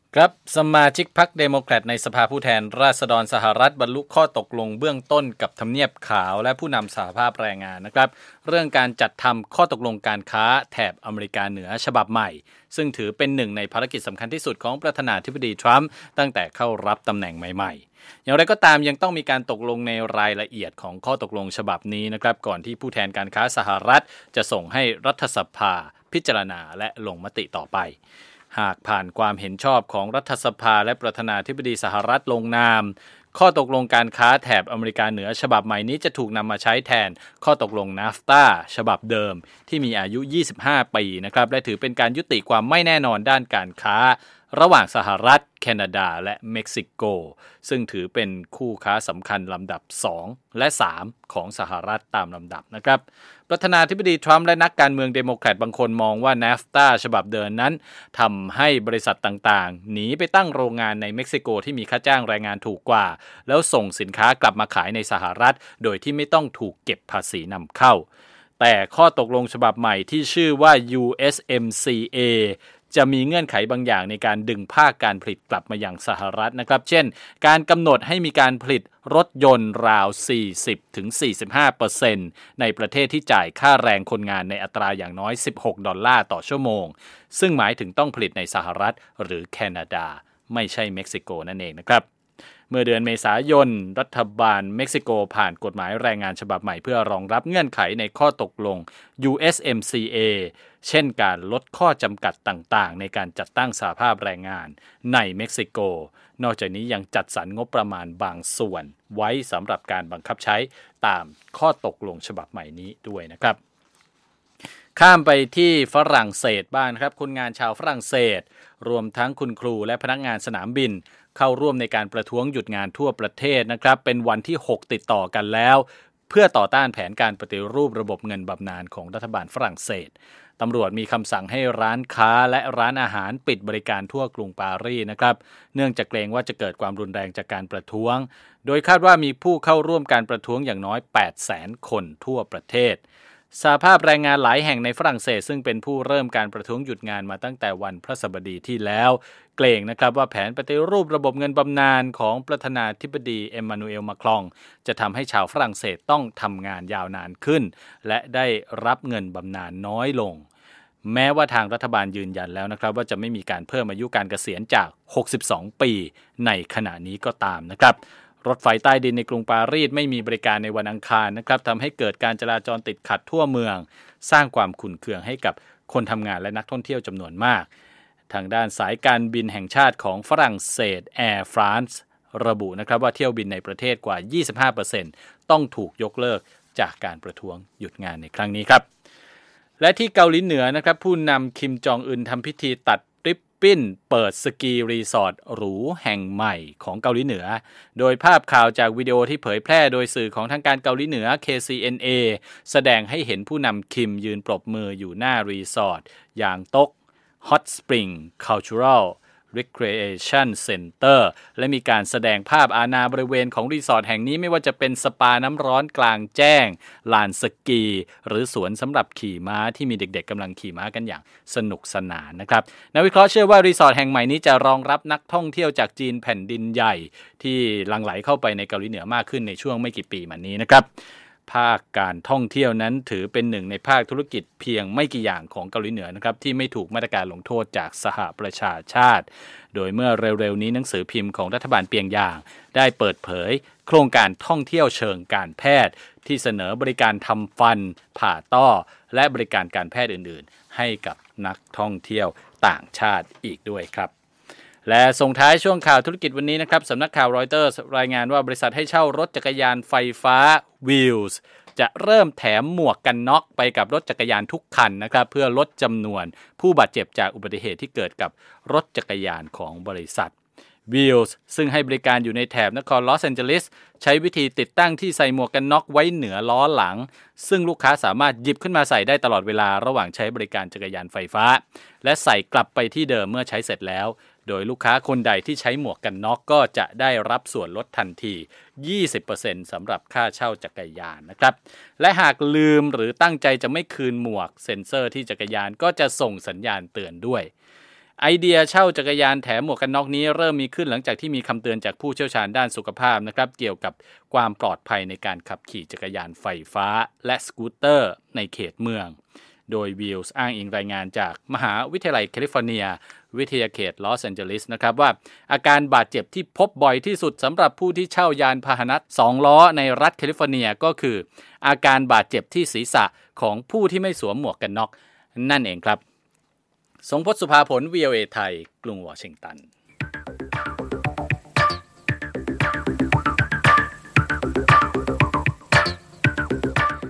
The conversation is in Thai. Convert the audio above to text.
ครับสมาชิกพรรคเดโมแครตในสภาผู้แทนราษฎรสหรัฐบรรลุข้อตกลงเบื้องต้นกับทำเนียบขาวและผู้นำสหภาพแรงงานนะครับเรื่องการจัดทำข้อตกลงการค้าแถบอเมริกาเหนือฉบับใหม่ซึ่งถือเป็นหนึ่งในภารกิจสำคัญที่สุดของประธานาธิบดีทรัมป์ตั้งแต่เข้ารับตำแหน่งใหม่ๆอย่างไรก็ตามยังต้องมีการตกลงในรายละเอียดของข้อตกลงฉบับนี้นะครับก่อนที่ผู้แทนการค้าสหรัฐจะส่งให้รัฐสภาพิจารณาและลงมติต่อไปหากผ่านความเห็นชอบของรัฐสภาและประธานาธิบดีสหรัฐลงนามข้อตกลงการค้าแถบอเมริกาเหนือฉบับใหม่นี้จะถูกนำมาใช้แทนข้อตกลง NAFTA ฉบับเดิมที่มีอายุ 25 ปีนะครับและถือเป็นการยุติความไม่แน่นอนด้านการค้าระหว่างสหรัฐแคนาดาและเม็กซิโกซึ่งถือเป็นคู่ค้าสำคัญลำดับ2และ3ของสหรัฐตามลำดับนะครับประธานาธิบดีทรัมป์และนักการเมืองเดโมแครตบางคนมองว่า NAFTA ฉบับเดิมนั้นทำให้บริษัทต่างๆหนีไปตั้งโรงงานในเม็กซิโกที่มีค่าจ้างแรงงานถูกกว่าแล้วส่งสินค้ากลับมาขายในสหรัฐโดยที่ไม่ต้องถูกเก็บภาษีนำเข้าแต่ข้อตกลงฉบับใหม่ที่ชื่อว่า USMCAจะมีเงื่อนไขบางอย่างในการดึงภาคการผลิตกลับมาอย่างสหรัฐนะครับเช่นการกำหนดให้มีการผลิตรถยนต์ราว 40-45% ในประเทศที่จ่ายค่าแรงคนงานในอัตราอย่างน้อย$16ต่อชั่วโมงซึ่งหมายถึงต้องผลิตในสหรัฐหรือแคนาดาไม่ใช่เม็กซิโกนั่นเองนะครับเมื่อเดือนเมษายนรัฐบาลเม็กซิโกผ่านกฎหมายแรงงานฉบับใหม่เพื่อรองรับเงื่อนไขในข้อตกลง USMCA เช่นการลดข้อจำกัดต่างๆในการจัดตั้งสหภาพแรงงานในเม็กซิโกนอกจากนี้ยังจัดสรรงบประมาณบางส่วนไว้สำหรับการบังคับใช้ตามข้อตกลงฉบับใหม่นี้ด้วยนะครับข้ามไปที่ฝรั่งเศสบ้างครับคนงานชาวฝรั่งเศสรวมทั้งคุณครูและพนักงานสนามบินเข้าร่วมในการประท้วงหยุดงานทั่วประเทศนะครับเป็นวันที่6ติดต่อกันแล้วเพื่อต่อต้านแผนการปฏิรูประบบเงินบำนาญของรัฐบาลฝรั่งเศสตำรวจมีคำสั่งให้ร้านค้าและร้านอาหารปิดบริการทั่วกรุงปารีสนะครับเนื่องจากเกรงว่าจะเกิดความรุนแรงจากการประท้วงโดยคาดว่ามีผู้เข้าร่วมการประท้วงอย่างน้อย 800,000 คนทั่วประเทศสหภาพแรงงานหลายแห่งในฝรั่งเศสซึ่งเป็นผู้เริ่มการประท้วงหยุดงานมาตั้งแต่วันพฤหัสบดีที่แล้วเกรงนะครับว่าแผนปฏิรูประบบเงินบำนาญของประธานาธิบดีเอ็มมานูเอลมาครองจะทำให้ชาวฝรั่งเศสต้องทำงานยาวนานขึ้นและได้รับเงินบำนาญน้อยลงแม้ว่าทางรัฐบาลยืนยันแล้วนะครับว่าจะไม่มีการเพิ่มอายุการเกษียณจาก62ปีในขณะนี้ก็ตามนะครับรถไฟใต้ดินในกรุงปารีสไม่มีบริการในวันอังคารนะครับทำให้เกิดการจราจรติดขัดทั่วเมืองสร้างความขุ่นเคืองให้กับคนทำงานและนักท่องเที่ยวจำนวนมากทางด้านสายการบินแห่งชาติของฝรั่งเศส Air France ระบุนะครับว่าเที่ยวบินในประเทศกว่า 25% ต้องถูกยกเลิกจากการประท้วงหยุดงานในครั้งนี้ครับและที่เกาหลีเหนือนะครับผู้นำคิมจองอึนทำพิธีตัดริบบิ้นเปิดสกีรีสอร์ทหรูแห่งใหม่ของเกาหลีเหนือโดยภาพข่าวจากวิดีโอที่เผยแพร่โดยสื่อของทางการเกาหลีเหนือ KCNA แสดงให้เห็นผู้นำคิมยืนปรบมืออยู่หน้ารีสอร์ทอย่างโต๊ก Hot Spring Cultural Recreation Center และมีการแสดงภาพอาณาบริเวณของรีสอร์ทแห่งนี้ไม่ว่าจะเป็นสปาน้ำร้อนกลางแจ้งลานสกีหรือสวนสำหรับขี่ม้าที่มีเด็กๆกำลังขี่ม้ากันอย่างสนุกสนานนะครับนักวิเคราะห์เชื่อว่ารีสอร์ทแห่งใหม่นี้จะรองรับนักท่องเที่ยวจากจีนแผ่นดินใหญ่ที่หลั่งไหลเข้าไปในเกาหลีเหนือมากขึ้นในช่วงไม่กี่ปีมานี้นะครับภาคการท่องเที่ยวนั้นถือเป็นหนึ่งในภาคธุรกิจเพียงไม่กี่อย่างของเกาหลีเหนือนะครับที่ไม่ถูกมาตรการลงโทษจากสหประชาชาติโดยเมื่อเร็วๆนี้หนังสือพิมพ์ของรัฐบาลเปียงยางได้เปิดเผยโครงการท่องเที่ยวเชิงการแพทย์ที่เสนอบริการทำฟันผ่าต้อและบริการการแพทย์อื่นๆให้กับนักท่องเที่ยวต่างชาติอีกด้วยครับและส่งท้ายช่วงข่าวธุรกิจวันนี้นะครับสำนักข่าวรอยเตอร์สรายงานว่าบริษัทให้เช่ารถจักรยานไฟฟ้า Wheels จะเริ่มแถมหมวกกันน็อกไปกับรถจักรยานทุกคันนะครับเพื่อลดจำนวนผู้บาดเจ็บจากอุบัติเหตุที่เกิดกับรถจักรยานของบริษัท Wheels ซึ่งให้บริการอยู่ในแถบนครลอสแอนเจลิสใช้วิธีติดตั้งที่ใส่หมวกกันน็อกไว้เหนือล้อหลังซึ่งลูกค้าสามารถหยิบขึ้นมาใส่ได้ตลอดเวลาระหว่างใช้บริการจักรยานไฟฟ้าและใส่กลับไปที่เดิมเมื่อใช้เสร็จแล้วโดยลูกค้าคนใดที่ใช้หมวกกันน็อกก็จะได้รับส่วนลดทันที 20% สำหรับค่าเช่าจักรยานนะครับและหากลืมหรือตั้งใจจะไม่คืนหมวกเซ็นเซอร์ที่จักรยานก็จะส่งสัญญาณเตือนด้วยไอเดียเช่าจักรยานแถมหมวกกันน็อกนี้เริ่มมีขึ้นหลังจากที่มีคำเตือนจากผู้เชี่ยวชาญด้านสุขภาพนะครับเกี่ยวกับความปลอดภัยในการขับขี่จักรยานไฟฟ้าและสกูตเตอร์ในเขตเมืองโดย Wheels อ้างอิงรายงานจากมหาวิทยาลัยแคลิฟอร์เนียวิทยาเขตลอสแอนเจลิสนะครับว่าอาการบาดเจ็บที่พบบ่อยที่สุดสำหรับผู้ที่เช่ายานพาหนะ2ล้อในรัฐแคลิฟอร์เนียก็คืออาการบาดเจ็บที่ศีรษะของผู้ที่ไม่สวมหมวกกันน็อกนั่นเองครับทรงพจน์ สุภาผล VOA ไทยกรุงวอชิงตัน